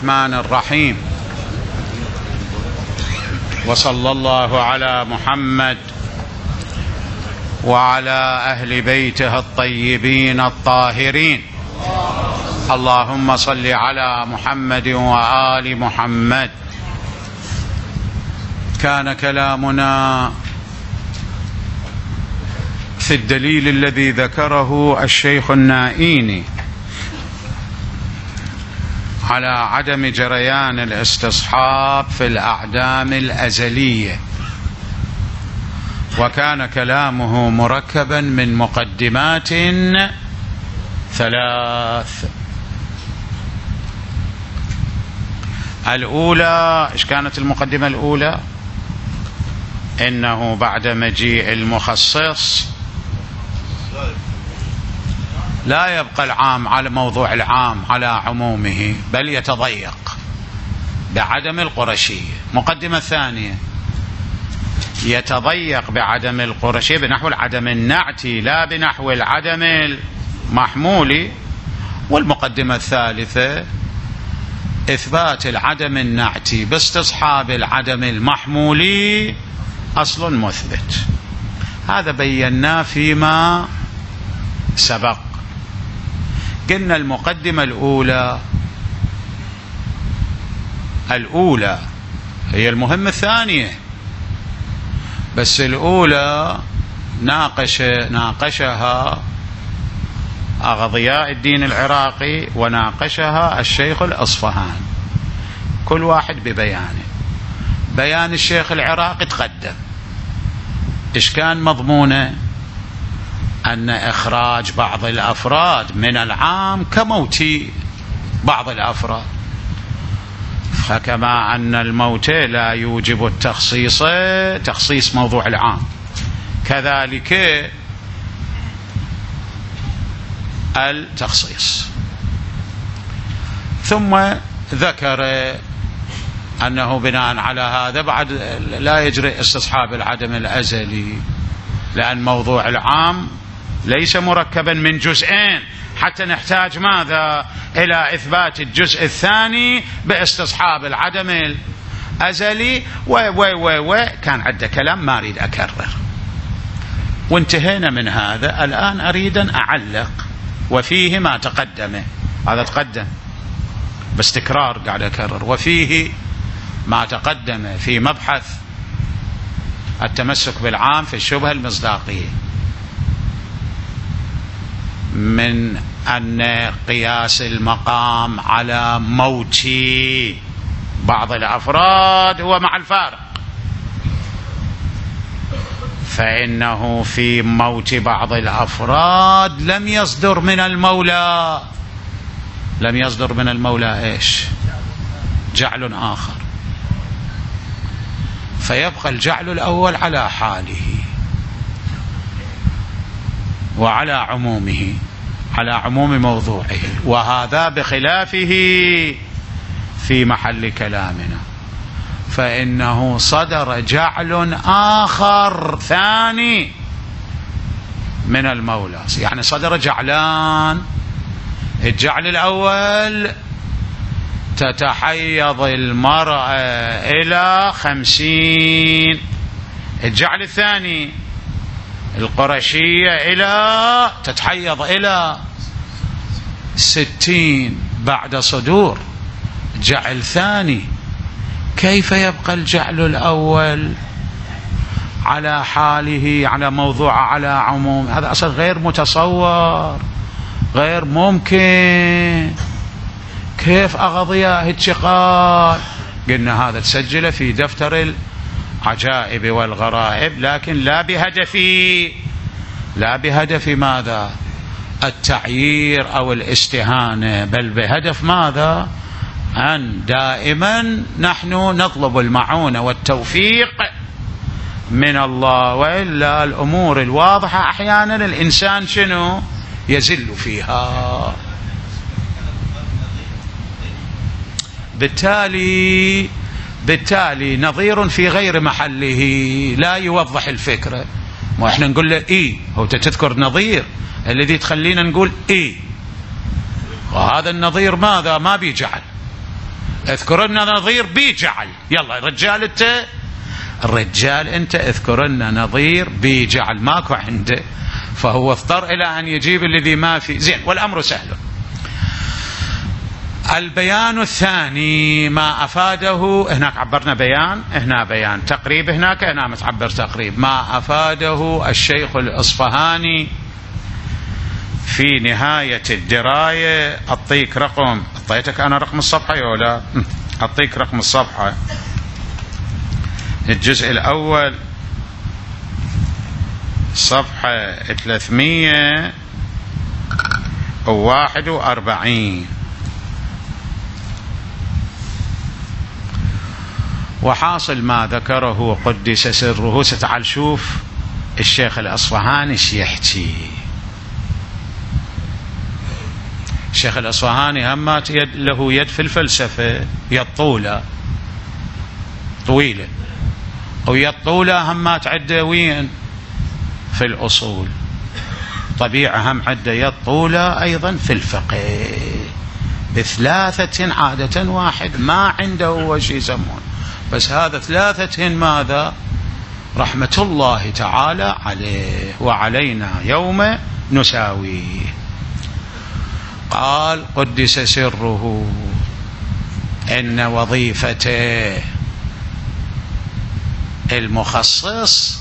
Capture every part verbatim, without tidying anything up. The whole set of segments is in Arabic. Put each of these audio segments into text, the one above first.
الرحمن الرحيم. وصلى الله على محمد وعلى أهل بيته الطيبين الطاهرين. اللهم صل على محمد وآل محمد. كان كلامنا في الدليل الذي ذكره الشيخ النائيني على عدم جريان الاستصحاب في الأعدام الأزلية، وكان كلامه مركبا من مقدمات ثلاث. الأولى، إيش كانت المقدمة الأولى؟ إنه بعد مجيء المخصص لا يبقى العام على موضوع العام على عمومه، بل يتضيق بعدم القرشية. مقدمة ثانية، يتضيق بعدم القرشية بنحو العدم النعتي لا بنحو العدم المحمولي. والمقدمة الثالثة، إثبات العدم النعتي باستصحاب العدم المحمولي أصل مثبت. هذا بيناه فيما سبق. قلنا المقدمة الأولى الأولى هي المهمة الثانية، بس الأولى ناقش ناقشها أغضياء الدين العراقي وناقشها الشيخ الأصفهاني، كل واحد ببيانه. بيان الشيخ العراقي تقدم. إيش كان مضمونه؟ أن إخراج بعض الأفراد من العام كموت بعض الأفراد، فكما أن الموت لا يوجب التخصيص تخصيص موضوع العام، كذلك التخصيص. ثم ذكر أنه بناء على هذا بعد لا يجري استصحاب العدم الأزلي، لأن موضوع العام ليس مركبا من جزئين حتى نحتاج ماذا؟ إلى إثبات الجزء الثاني باستصحاب العدم الأزلي. و و و و كان عندي كلام ما أريد أكرر، وانتهينا من هذا. الآن أريد أن أعلق وفيه ما تقدم. هذا تقدم بس تكرار قاعد أكرر. وفيه ما تقدم في مبحث التمسك بالعام في الشبهة المصداقية، من أن قياس المقام على موت بعض الأفراد هو مع الفارق، فإنه في موت بعض الأفراد لم يصدر من المولى لم يصدر من المولى إيش؟ جعل آخر، فيبقى الجعل الأول على حاله وعلى عمومه، على عموم موضوعه، وهذا بخلافه في محل كلامنا. فإنه صدر جعل آخر ثاني من المولى، يعني صدر جعلان. الجعل الأول تتحيض المرأة إلى خمسين، الجعل الثاني القرشية إلى تتحيض إلى ستين بعد صدور جعل ثاني. كيف يبقى الجعل الأول على حاله على موضوع على عموم؟ هذا أصلا غير متصور، غير ممكن. كيف أغضياء هالشقال؟ قلنا هذا تسجل في دفتر العجائب والغرائب، لكن لا بهدف لا بهدف ماذا؟ التعيير أو الاستهانة، بل بهدف ماذا؟ أن دائما نحن نطلب المعونة والتوفيق من الله، وإلا الأمور الواضحة أحيانا الإنسان شنو؟ يزل فيها. بالتالي بالتالي نظير في غير محله لا يوضح الفكرة. ما احنا نقول له ايه، هو تذكر نظير الذي تخلينا نقول ايه، وهذا النظير ماذا؟ ما بيجعل، اذكر لنا نظير بيجعل. يلا رجال انت، الرجال انت اذكر لنا نظير بيجعل، ماكو عنده، فهو اضطر الى ان يجيب الذي ما في. زين، والامر سهل. البيان الثاني ما افاده، هناك عبرنا بيان، هنا بيان، تقريب هناك، هنا متعبر تقريب. ما افاده الشيخ الأصفهاني في نهاية الدراية. أعطيك رقم، أعطيتك أنا رقم الصفحة ولا أعطيك رقم الصفحة؟ الجزء الأول صفحة ثلاثمية وواحد وأربعين. وحاصل ما ذكره قدس سره، ستعال شوف الشيخ الأصفهاني ايش يحكي. الشيخ الأصفهاني همات يد له يد في الفلسفة، يد طولة طويلة، ويد طولة همات عدة وين في الأصول، طبيعة هم عدة يد طولة أيضا في الفقه، بثلاثة عادة واحد ما عنده هو شيء يسمون، بس هذا ثلاثة ماذا رحمة الله تعالى عليه وعلينا يوم نساويه. قال قدس سره إن وظيفته المخصص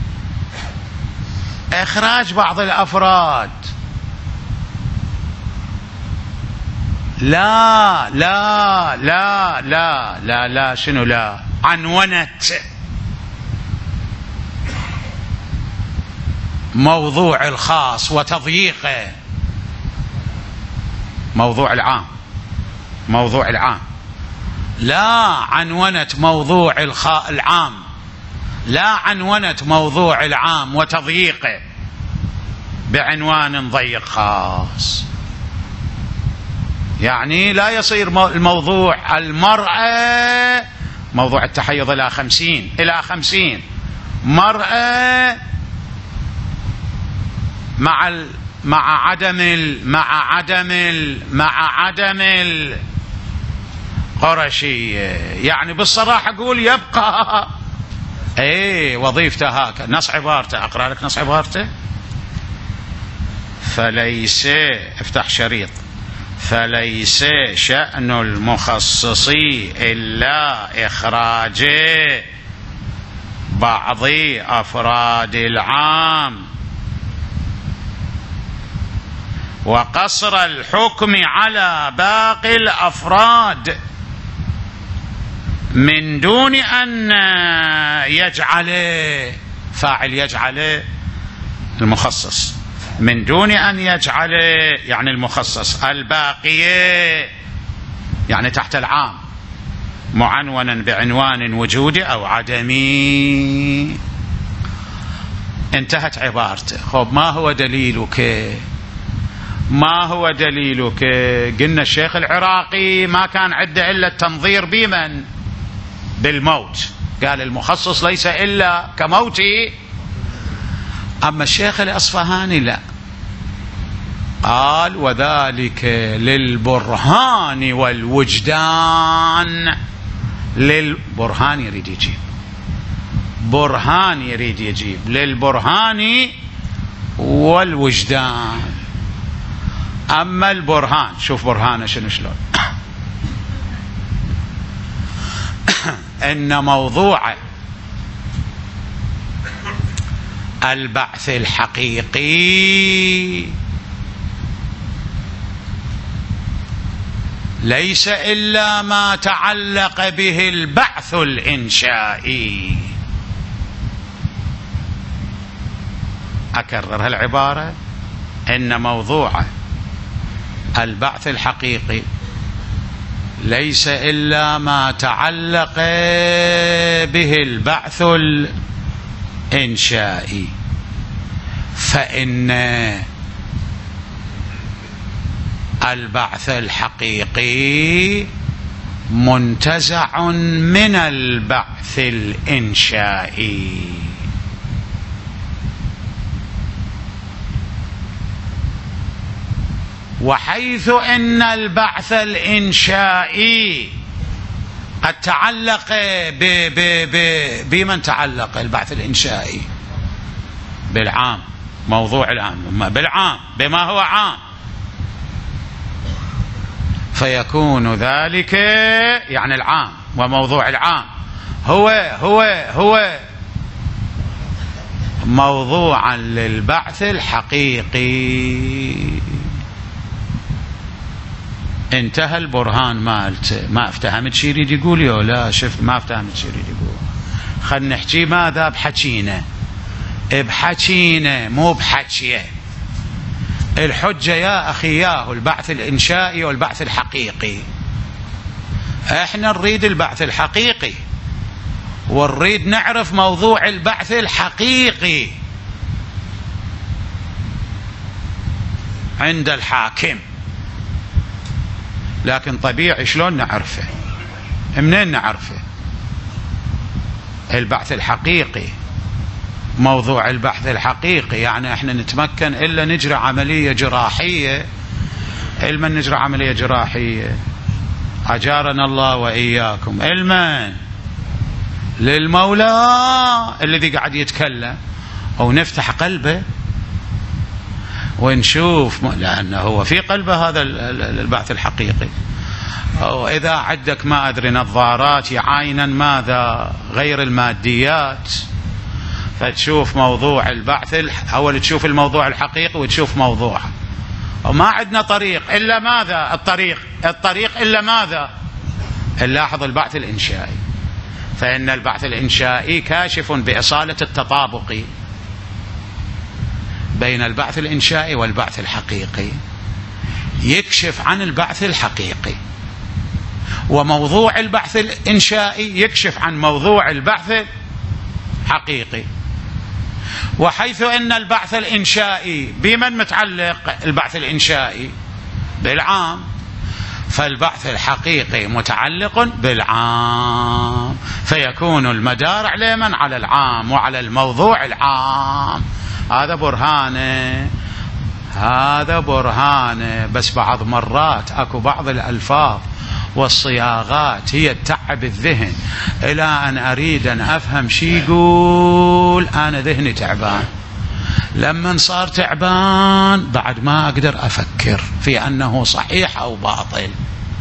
إخراج بعض الأفراد. لا لا لا لا لا لا شنو لا عنونة موضوع الخاص وتضييقه، موضوع العام، موضوع العام، لا عنونة موضوع العام، لا عنونة موضوع العام وتضييقه بعنوان ضيق خاص. يعني لا يصير الموضوع المرأة، موضوع التحيض إلى خمسين إلى خمسين مرأة مع ال مع عدم ال مع عدم ال مع عدم القرشية. يعني بالصراحة أقول يبقى ايه وظيفته هكذا. نص عبارته، أقرأ لك نص عبارته. فليس، افتح شريط، فليس شأن المخصص إلا إخراج بعض أفراد العام وقصر الحكم على باقي الأفراد من دون أن يجعل فاعل، يجعل المخصص، من دون أن يجعل يعني المخصص الباقية يعني تحت العام معنونا بعنوان وجودي أو عدمي. انتهت عبارته. خب ما هو دليلك؟ ما هو دليلك؟ قلنا الشيخ العراقي ما كان عنده إلا التنظير بمن؟ بالموت، قال المخصص ليس إلا كموتي. أما الشيخ الأصفهاني لا، قال وذلك للبرهان والوجدان. للبرهان يريد يجيب، برهان يريد يجيب للبرهان والوجدان. أما البرهان، شوف برهانه شنو شلون إن موضوع البعث الحقيقي ليس إلا ما تعلق به البعث الإنشائي. أكرر هالعبارة، إن موضوع البعث الحقيقي ليس إلا ما تعلق به البعث الإنشائي، فإن البعث الحقيقي منتزع من البعث الإنشائي. وحيث إن البعث الإنشائي قد تعلق ب ب ب بمن تعلق البعث الإنشائي؟ بالعام، موضوع العام، بالعام، بما هو عام، فيكون ذلك يعني العام وموضوع العام هو هو هو موضوعا للبعث الحقيقي. انتهى البرهان مالته. ما افتهمت شي يريد يقول يو لا شفت ما افتهمت شي يريد يقول. خلنا نحكي ماذا بحكينا بحكينا مو بحكيه. الحجة يا أخي ياهو البعث الإنشائي والبعث الحقيقي. احنا نريد البعث الحقيقي ونريد نعرف موضوع البعث الحقيقي عند الحاكم، لكن طبيعي شلون نعرفه؟ منين نعرفه؟ البعث الحقيقي، موضوع البحث الحقيقي، يعني احنا نتمكن إلا نجري عملية جراحية. علما نجري عملية جراحية أجارنا الله وإياكم، علما للمولى الذي قاعد يتكلم، أو نفتح قلبه ونشوف، لأنه هو في قلبه هذا البعث الحقيقي. أو إذا عندك ما أدري نظارات يعاينا ماذا غير الماديات، فتشوف موضوع البعث، أول تشوف الموضوع الحقيقي وتشوف موضوعه. وما عندنا طريق إلا ماذا؟ الطريق الطريق إلا ماذا؟ نلاحظ البعث الإنشائي، فإن البعث الإنشائي كاشف بإصالة التطابق بين البعث الإنشائي والبعث الحقيقي، يكشف عن البعث الحقيقي، وموضوع البحث الإنشائي يكشف عن موضوع البحث الحقيقي. وحيث أن البعث الإنشائي بمن متعلق؟ البعث الإنشائي بالعام، فالبعث الحقيقي متعلق بالعام، فيكون المدار على من؟ على العام وعلى الموضوع العام. هذا برهانه، هذا برهانه. بس بعض مرات اكو بعض الألفاظ والصياغات هي تتعب الذهن إلى أن أريد أن أفهم شي يقول، أنا ذهني تعبان. لما صار تعبان بعد ما أقدر أفكر في أنه صحيح أو باطل.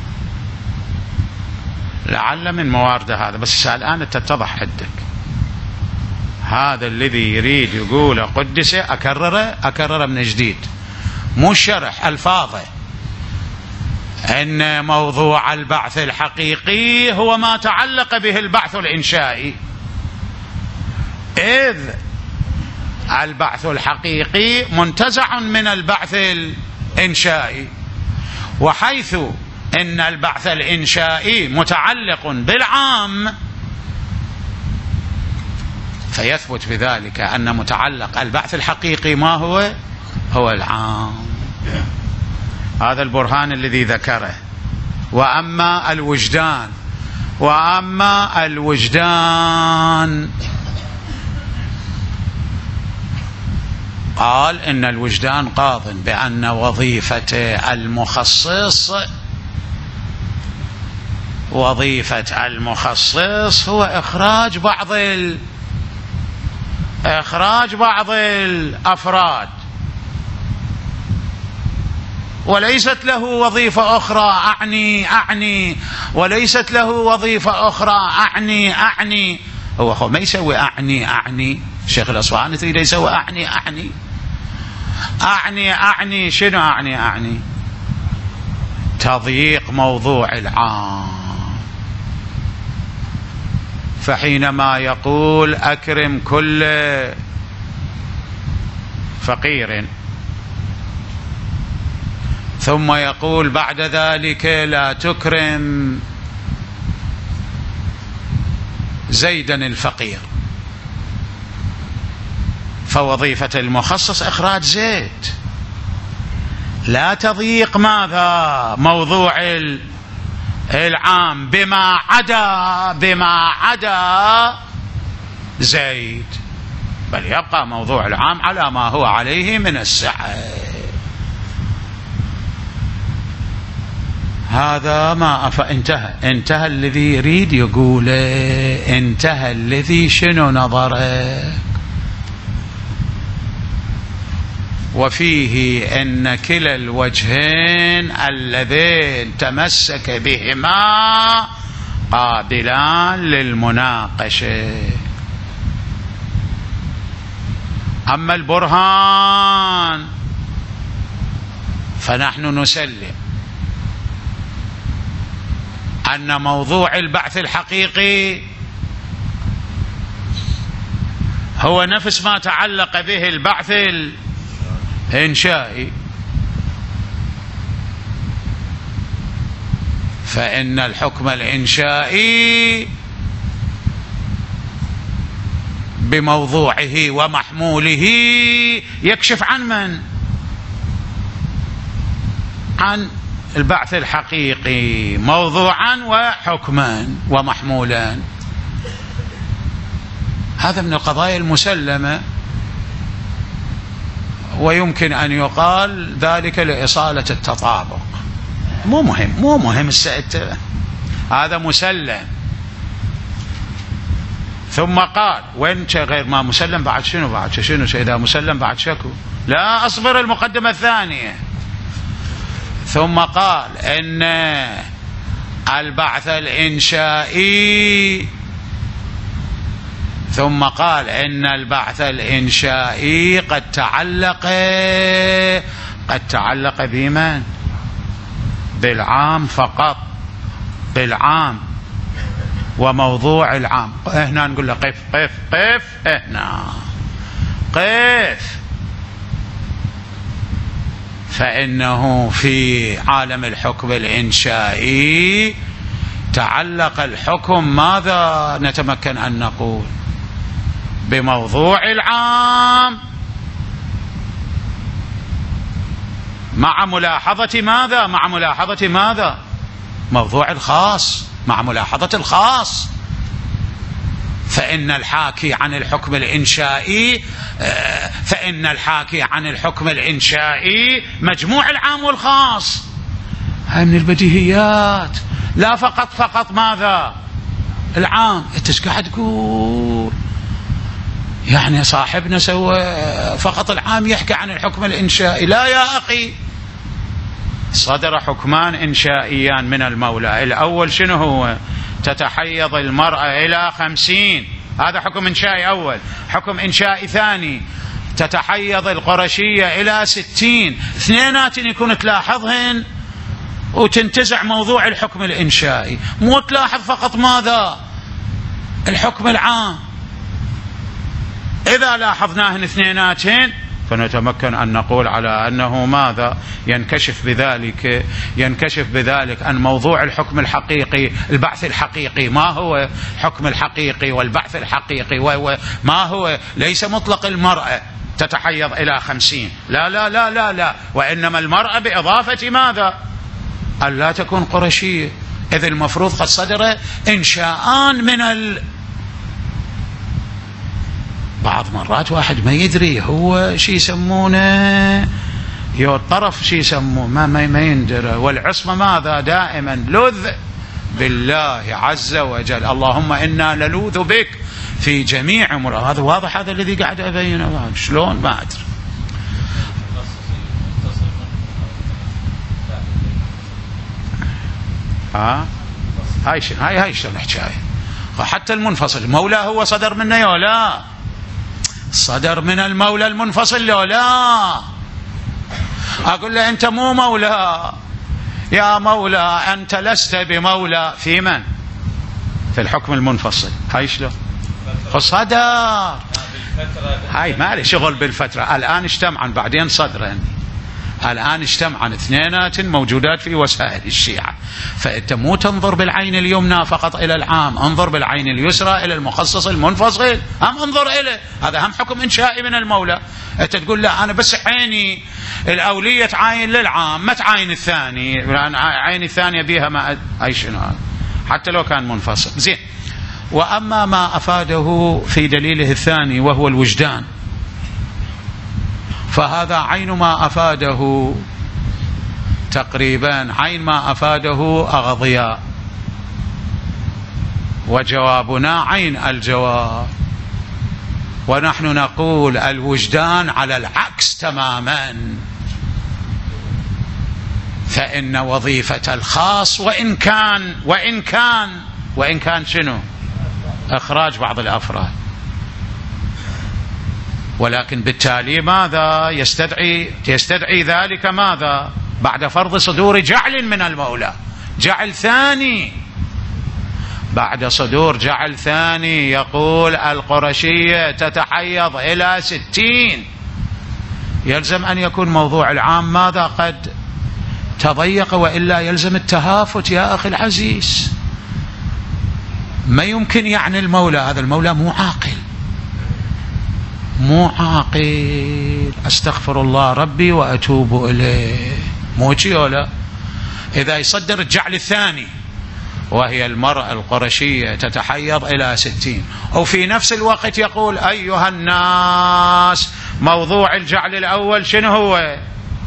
لعل من موارد هذا، بس الآن تتضح عندك. هذا الذي يريد يقول قدسه أكرره أكرره من جديد، مو شرح ألفاظه. إن موضوع البعث الحقيقي هو ما تعلق به البعث الإنشائي، إذ البعث الحقيقي منتزع من البعث الإنشائي. وحيث إن البعث الإنشائي متعلق بالعام، فيثبت بذلك أن متعلق البعث الحقيقي ما هو؟ هو العام. هذا البرهان الذي ذكره. وأما الوجدان، وأما الوجدان قال إن الوجدان قاض بأن وظيفة المخصص، وظيفة المخصص هو إخراج بعض ال... إخراج بعض الأفراد، وليست له وظيفة أخرى. أعني أعني وليست له وظيفة أخرى. أعني أعني هو هو ما يسوي أعني أعني. الشيخ الأصفهاني تريد يسوي أعني أعني أعني أعني شنو أعني أعني؟ تضييق موضوع العام. فحينما يقول أكرم كل فقير، ثم يقول بعد ذلك لا تكرم زيدا الفقير، فوظيفة المخصص إخراج زيد، لا تضييق ماذا؟ موضوع العام بما عدا بما عدا زيد، بل يبقى موضوع العام على ما هو عليه من السعة. هذا ما أف... انتهى انتهى الذي يريد يقوله، انتهى الذي شنو نظره. وفيه أن كلا الوجهين اللذين تمسك بهما قابلان للمناقشة. أما البرهان فنحن نسلم أن موضوع البعث الحقيقي هو نفس ما تعلق به البعث الإنشائي، فإن الحكم الإنشائي بموضوعه ومحموله يكشف عن من؟ عن البعث الحقيقي موضوعا وحكما ومحمولا. هذا من القضايا المسلمة، ويمكن أن يقال ذلك لإصالة التطابق. مو مهم مو مهم السائد، هذا مسلم. ثم قال وين غير ما مسلم بعد شنو؟ بعد شنو إذا مسلم بعد شكو؟ لا، أصبر المقدمة الثانية. ثم قال إن البعث الإنشائي ثم قال إن البعث الإنشائي قد تعلق قد تعلق بمن؟ بالعام فقط، بالعام وموضوع العام. هنا نقول له قف قف قف، هنا قف، فإنه في عالم الحكم الإنشائي تعلق الحكم ماذا نتمكن أن نقول؟ بموضوع العام مع ملاحظة ماذا؟ مع ملاحظة ماذا؟ موضوع الخاص مع ملاحظة الخاص. فإن الحاكي عن الحكم الإنشائي فإن الحاكي عن الحكم الإنشائي مجموع العام والخاص. هاي من البديهيات. لا فقط فقط ماذا؟ العام. انت ايش قاعد تقول؟ يعني صاحبنا سوى فقط العام يحكي عن الحكم الإنشائي. لا يا أخي، صدر حكمان إنشائيان من المولى. الأول شنو هو؟ تتحيض المرأة إلى خمسين، هذا حكم إنشائي أول. حكم إنشائي ثاني تتحيض القرشية إلى ستين. اثنينات يكون تلاحظهن وتنتزع موضوع الحكم الإنشائي، مو تلاحظ فقط ماذا؟ الحكم العام. إذا لاحظناهن اثنيناتهن فنتمكن أن نقول على أنه ماذا؟ ينكشف بذلك ينكشف بذلك أن موضوع الحكم الحقيقي البعث الحقيقي ما هو؟ الحكم الحقيقي والبعث الحقيقي وما هو؟ ليس مطلق المرأة تتحيض إلى خمسين، لا لا لا لا لا، وإنما المرأة بإضافة ماذا؟ أن لا تكون قرشية. إذ المفروض قد صدر إنشاءان من ال بعض مرات واحد ما يدري هو شي يسمونه يو الطرف شي يسموه ما ما, ما يندر. والعصمة ماذا؟ دائما لذ بالله عز وجل. اللهم إنا نلوذ بك في جميع أمور. هذا واضح، هذا الذي قاعد أبينه. شلون ما أدري. ها هاي شنو؟ هاي هاي شلون الحكاية؟ حتى المنفصل مولى هو صدر منه يا لا؟ صدر من المولى المنفصل لو لا؟ أقول له أنت مو مولى يا مولى، أنت لست بمولى في من؟ في الحكم المنفصل. هاي شلون؟ صدر. هاي ما لي شغل بالفترة. الآن اجتمعا بعدين صدرا. الآن اجتمعا اثنينات موجودات في وسائل الشيعة. فأنت مو تنظر بالعين اليمنى فقط إلى العام، انظر بالعين اليسرى إلى المخصص المنفصل، هم انظر إليه. هذا هم حكم إنشائي من المولى. أنت تقول لا أنا بس عيني الأولية تعاين للعام ما تعاين الثاني، عيني الثانية بيها ما أي شنو هذا حتى لو كان منفصل. زين. وأما ما أفاده في دليله الثاني وهو الوجدان، فهذا عين ما أفاده تقريبا عين ما أفاده أغضياء، وجوابنا عين الجواب. ونحن نقول الوجدان على العكس تماما، فإن وظيفة الخاص وإن كان وإن كان وإن كان شنو؟ إخراج بعض الأفراد، ولكن بالتالي ماذا يستدعي يستدعي ذلك؟ ماذا؟ بعد فرض صدور جعل من المولى، جعل ثاني، بعد صدور جعل ثاني يقول القرشية تتحيض إلى ستين، يلزم أن يكون موضوع العام ماذا؟ قد تضيق، وإلا يلزم التهافت يا أخي العزيز. ما يمكن يعني المولى، هذا المولى مو عاقل، مو عاقل، أستغفر الله ربي وأتوب إليه، مو ولا إذا يصدر الجعل الثاني وهي المرأة القرشية تتحيض إلى ستين، وفي نفس الوقت يقول أيها الناس موضوع الجعل الأول شنو هو؟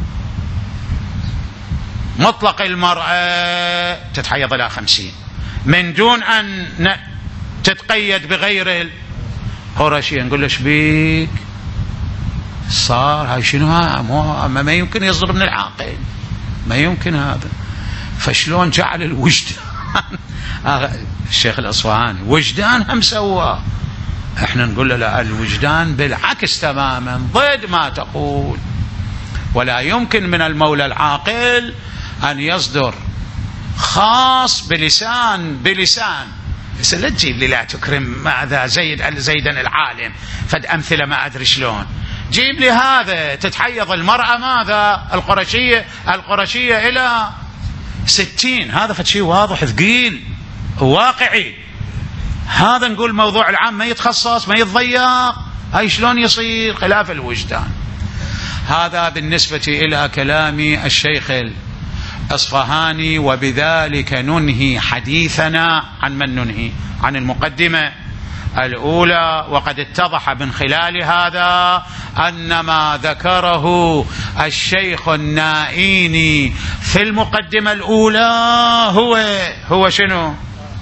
مطلق المرأة تتحيض إلى خمسين من دون أن تتقيد بغير القرشية. نقول له شبيك صار هاي شنو؟ ها ما يمكن يصدر من العاقل، ما يمكن هذا. فشلون جعل الوجدان الشيخ الأصفهاني وجدان هم سواه؟ احنا نقول له لا، الوجدان بالعكس تماما ضد ما تقول، ولا يمكن من المولى العاقل أن يصدر خاص بلسان بلسان لا تجيب لي لا تكرم ماذا زيد زيدا العالم فد أمثلة ما أدري شلون، جيب لي هذا تتحيض المرأة ماذا القرشية القرشية إلى ستين، هذا فد شيء واضح ثقيل واقعي. هذا نقول موضوع العام ما يتخصص ما يتضيق، هاي شلون يصير؟ خلاف الوجدان. هذا بالنسبة إلى كلام الشيخ الأصفهاني، وبذلك ننهي حديثنا. عن من ننهي؟ عن المقدمة الأولى. وقد اتضح من خلال هذا أن ما ذكره الشيخ النائيني في المقدمة الأولى هو هو شنو؟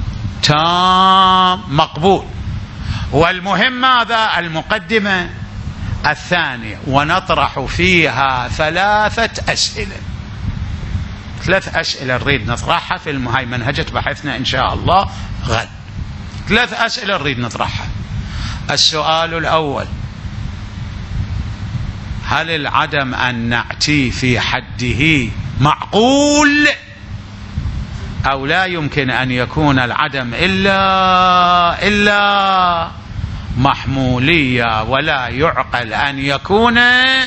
تام مقبول. والمهم ماذا؟ المقدمة الثانية، ونطرح فيها ثلاثة أسئلة، ثلاث أسئلة نريد نطرحها في هاي منهجة بحثنا إن شاء الله غد. ثلاث أسئلة نريد نطرحها. السؤال الأول: هل العدم أن نعتي في حده معقول أو لا يمكن أن يكون العدم إلا إلا محمولية ولا يعقل أن يكون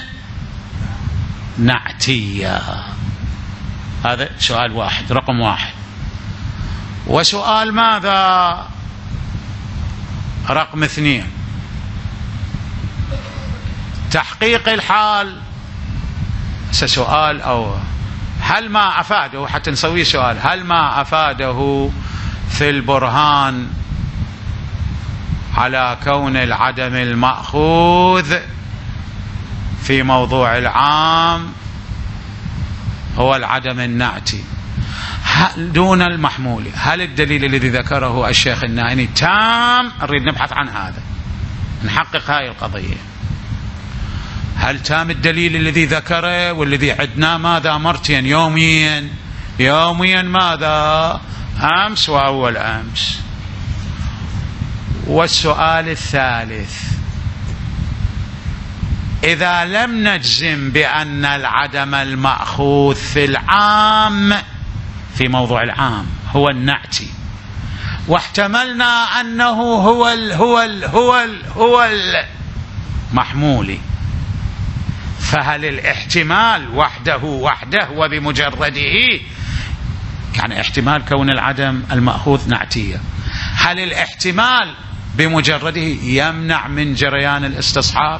نعتيا؟ هذا سؤال واحد، رقم واحد. وسؤال ماذا؟ رقم اثنين: تحقيق الحال. سؤال أو هل ما أفاده، حتى نسوي سؤال، هل ما أفاده في البرهان على كون العدم المأخوذ في موضوع العام هو العدم النعتي دون المحمول، هل الدليل الذي ذكره الشيخ النائيني تام؟ نريد نبحث عن هذا، نحقق هاي القضية. هل تام الدليل الذي ذكره والذي عدنا ماذا مرتين يوميا يوميا ماذا؟ أمس وأول أمس. والسؤال الثالث: إذا لم نجزم بأن العدم المأخوذ في العام في موضوع العام هو النعتي، واحتملنا أنه هو ال هو ال هو ال هو المحمول، فهل الاحتمال وحده وحده وبمجرده، يعني احتمال كون العدم المأخوذ نعتية، هل الاحتمال بمجرده يمنع من جريان الاستصحاب،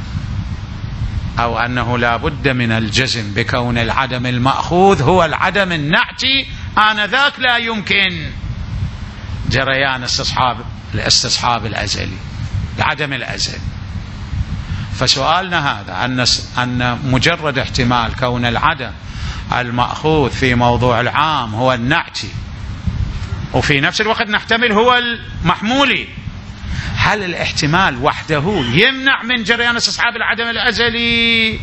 أو أنه لا بد من الجزم بكون العدم المأخوذ هو العدم النعتي، آنذاك لا يمكن جريان استصحاب الاستصحاب الأزلي، العدم الأزلي. فسؤالنا هذا أن أن مجرد احتمال كون العدم المأخوذ في موضوع العام هو النعتي، وفي نفس الوقت نحتمل هو المحمولي. هل الاحتمال وحده يمنع من جريان استصحاب العدم الأزلي؟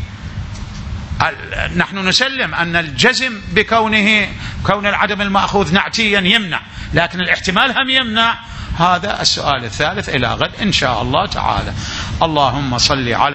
نحن نسلم أن الجزم بكونه كون العدم المأخوذ نعتيا يمنع، لكن الاحتمال هم يمنع. هذا السؤال الثالث. إلى غد إن شاء الله تعالى. اللهم صل على